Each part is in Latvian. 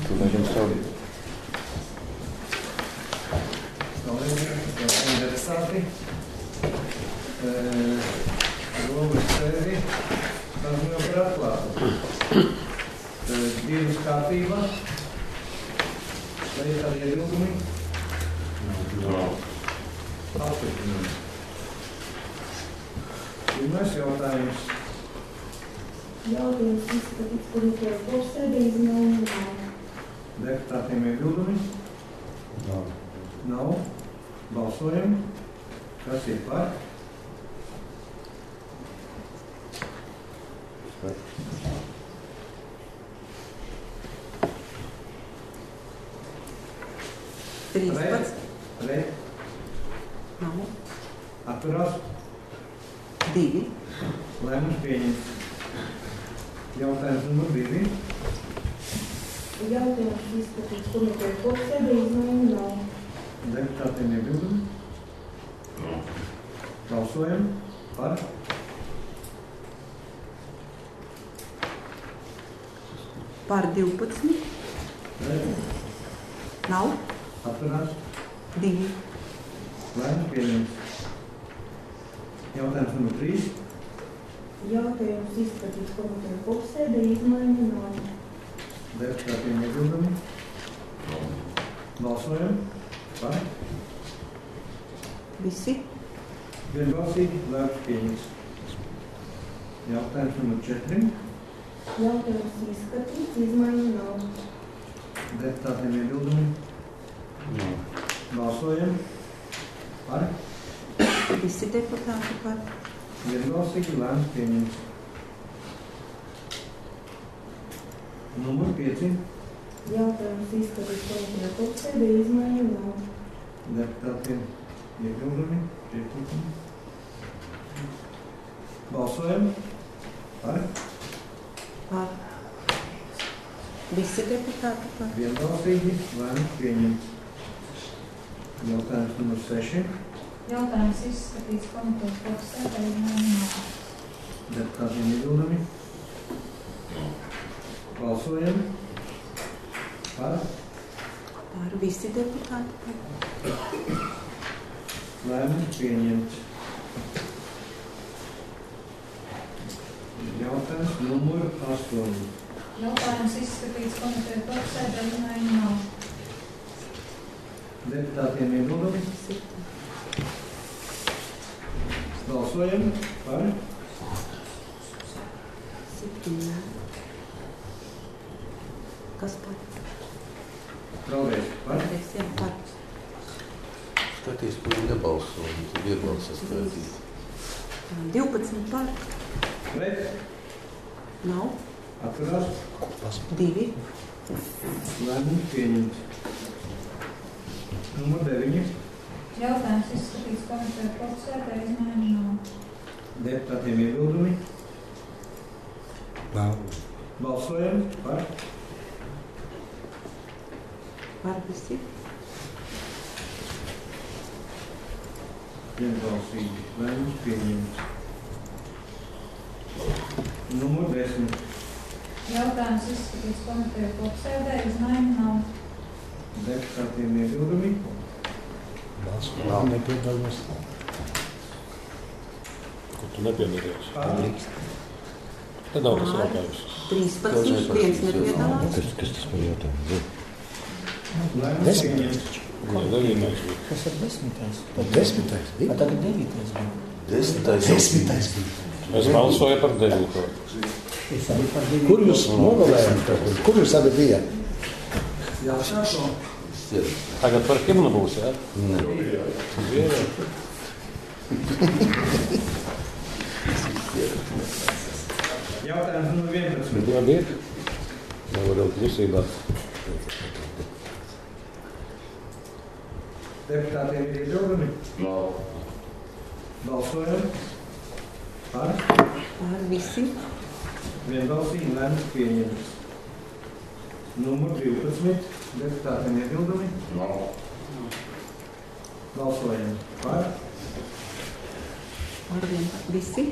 Interesanti. Romas sēdi. Mēs jau par atklātu. Dienas kārtībā. Vai ir tādi iebildumi? Apstiprinājumi. Pirmais jautājums. Jautājums izskatīts komitejas kopsēdē izmaiņu. Deputātiem iebildumi? Nav. Balsojam. Kas ir par? Pret. Nav. Atturās. 2. Lēmums pieņemts. Jautājums numur 2. Jautājums izskatīts komitejas kopsēdē izmaiņu nav. Deputātiem iebildumi? Balsojam par. Par 12. Nav. Atturās. 2. Lēmums pieņemts. Jautājums numur 3. Jautājums izskatīts komitejas kopsēdē izmaiņu nav. Deputātiem iebildumi? Balsojam par. Visi. Vienbalsīgi lēmums pieņemts. Jautājums numur 4. Jautājums izskatīts izmaiņu nav. Deputātiem iebildumi? Balsojam par. Visi deputāti par. Vienbalsīgi lēmums pieņemts. Numur 5. Jautājums izskatīts komitejas kopsēdē izmaiņu nav. Deputātiem iebildumi? Balsojam par. Par. Visi deputāti par. Vienbalsīgi lēmums pieņemts. Jautājums numur 6. Jautājums izskatīts komitejas kopsēdē izmaiņu nav. Deputātiem iebildumi? Balsojam par. Par. Visi deputāti par. Lēmums pieņemts. Jautājums numur 8. Jautājums izskatīts komitejas kopsēdē izmaiņu nav. Deputātiem iebildumi? Balsojam par. 7. Kas par? Vēlreiz par. Visiem par. Skatīs, kur nebalso, tad iebalsas skatīt. 12 par. Pret. Nav. Atturās. 2. Lēmums pieņemts. Numur 9. Jautājums izskatīts komitejas kopsēdē izmaiņu nav. Deputātiem iebildumi? Nav. Balsojam par. Par visi. Vienbalsīgi lēmums pieņemts. Numur 10. Jautājums izskatīts komitejas kopsēdē izmaiņu nav. Deputātiem iebildumi? Nav. Nepiedalās. Ko tu nepiedalījies? Par. Tad nav tas jautājums. 13. Viens nepiedalās. Kas tas par jautājumu? Lēmums pieņemts. Nē, 9. bija. Kas ir 10. Tad 10. bija? Tagad 9. bija. 10. bija. Es balsoju par 9. Es arī par 9. Kur jūs nogalējāt? Kur jūs abi bijāt? Jā, šāko. Tagad par himnu būs, jā? Jautājums numur 11. Labi ir? Nevaru klusībā. Deputātiem ir iebildumi? Nav. Balsojam par. Par visi. Vienbalsīgi lēmums pieņemts. Numur 12. Deputātiem iebildumi? Nav. Balsojam par. Par visi.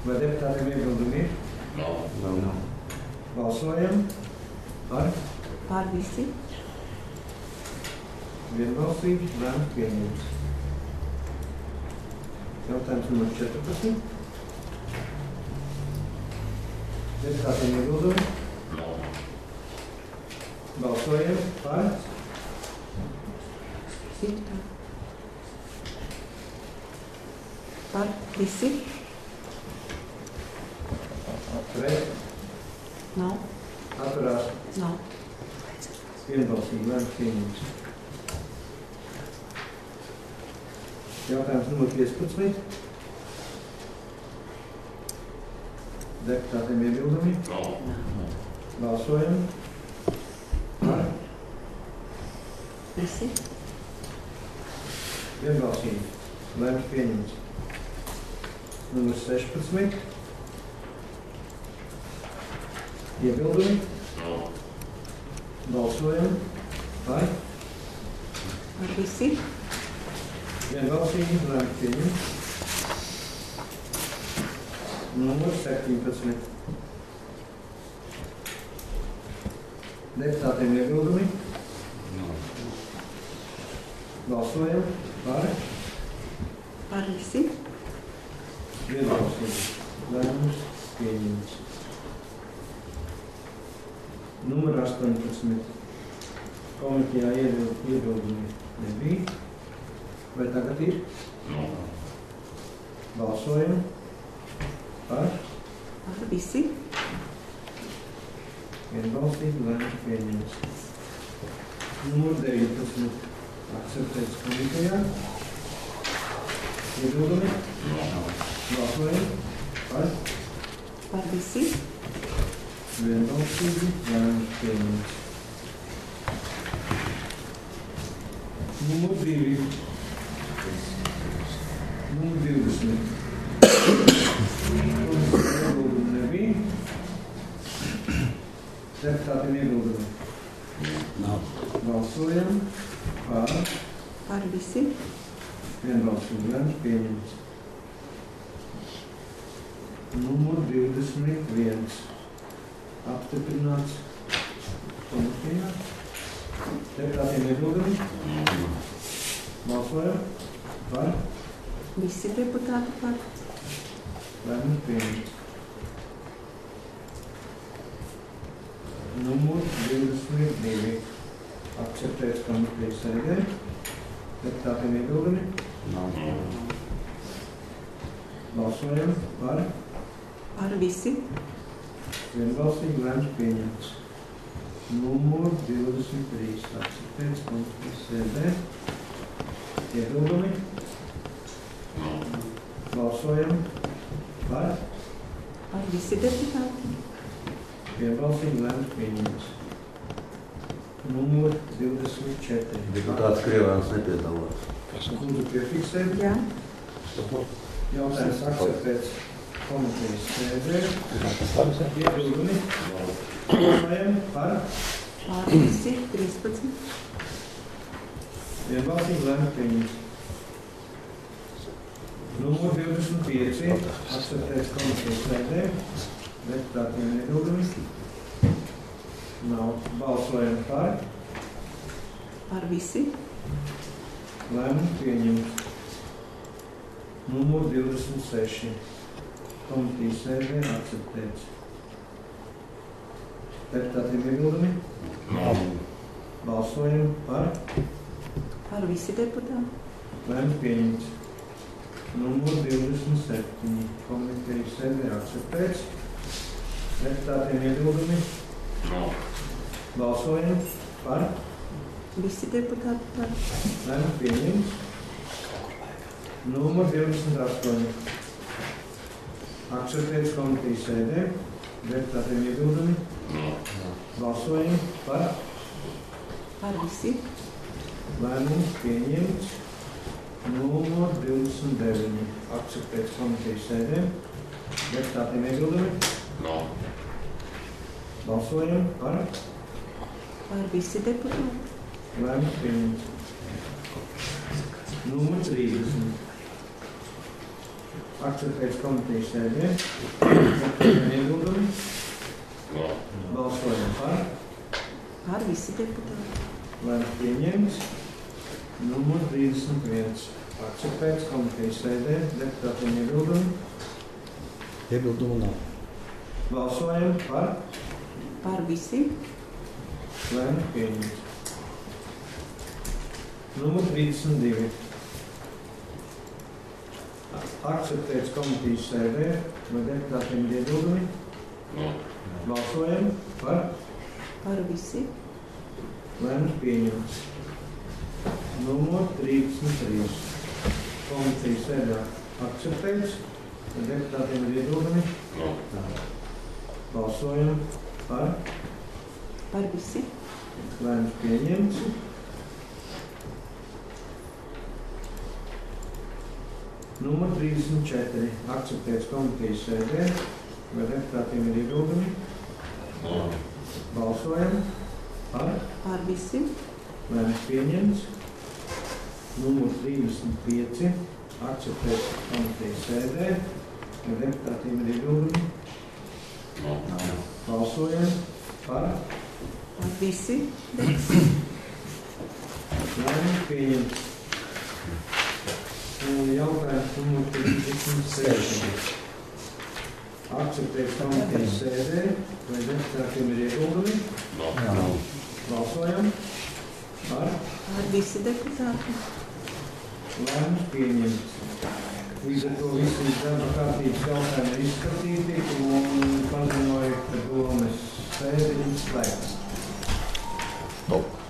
Vai deputātiem iebildumi ir? Nav. Balsojam par Par visi. vienbalsīgi lēmums pieņemts. Jautājums numur 14. Deputātiem iebildumi? Balsojam par Par visi. pret, Nav. atturās, Nav. vienbalsīgi lēmums pieņemts. Jautājums numur 15. Deputātiem iebildumi? Balsojam par Visi. vienbalsīgi lēmums pieņemts. Numur 16. Iebildumi? Balsojam par Par visi. vienbalsīgi lēmums pieņemts. Numur 17. Deputātiem iebildumi? Balsojam par Par visi. vienbalsīgi lēmums pieņemts. Numur 18. Komitejā iebildumi nebija. Vai tagad ir? Balsojam par Par visi. vienbalsīgi lēmums pieņemts. Numur 19. Akceptēts komitejā. Iebildumi? Balsojam par Par visi. vienbalsīgi lēmums pieņemts. Numur 2. Numur 20. Iebildumi nebija. Deputātiem iebildumi. Balsojam par Par visi. vienbalsīgi lēmums pieņemts. Numur 21. Apstiprināts komitejā. Deputātiem iebildumi. Balsojam par Visi deputāti par. lēmums pieņemts. Numur 22. Akceptēts komitejas sēdē. Deputātiem iebildumi. Balsojam par Par visi. vienbalsīgi lēmums pieņemts. Numur 23. Akceptēts komitejas sēdē. Iebildumi. Balsojam par Par visi deputāti. vienbalsīgi lēmums pieņemts. Numur 24. Deputāts Krievāns nepiedalās. Lūdzu piefiksēt. Jā. Jautājums akceptēts komitejas sēdē. Iebildumi. Balsojam par Par visi. 13. vienbalsīgi lēmums pieņemts. Numur 25. Akceptēts komitejas sēdē. Deputātiem iebildumi. Nav. Balsojam par Par visi. lēmums pieņemts. Numur 26. Komitejas sēdē akceptēts. Deputātiem iebildumi. Balsojam par Par visi deputāti. lēmums pieņemts. Numur 27. Komitejas sēdē akceptēts. Deputātiem iebildumi. Balsojam par Visi deputāti par. lēmums pieņemts. Numur 28. Akceptēts komitejas sēdē. Deputātiem iebildumi. Balsojam par Par visi. lēmums pieņemts. Numur 29. Akceptēts komitejas sēdē. Deputātiem iebildumi. Balsojam par Par visi deputāti. lēmums pieņemts. Numur 30. akceptēts komitejas sēdē. Deputātiem iebildumi. Balsojam par. Par visi deputāti. Lēmums pieņemts. Numur 31. Akceptēts komitejas sēdē. Deputātiem iebildumi. Iebildumu nav. Balsojam par. Par visi. Lēmums pieņemts. Numur 32. Akceptēts komitejas sēdē. Vai deputātiem ir iebildumi? Balsojam par. Par visi. Lēmums pieņemts. Numur 33. Komitejas sēdā akceptēts. Vai deputātiem ir iebildumi? Balsojam par. Par visi. Lēmums pieņemts. Numur 34. Akceptēts komitejas sēdē. Vai deputātiem ir iebildumi? Balsojam par. Par visi. Lēmums pieņemts. Numur 35. Akceptēts komitejas sēdē. Vai deputātiem ir iebildumi? Balsojam par. Par visi. Lēmums pieņemts. Jautājums numur 36. Akceptēts komitejas sēdē. Vai deputātiem ir iebildumi? Balsojam par. Par visi deputāti. Lēmums pieņemts. Līdz ar to visi darba kārtības jautājumi ir izskatīti un paziņoja, ka domes sēde ir slēgta.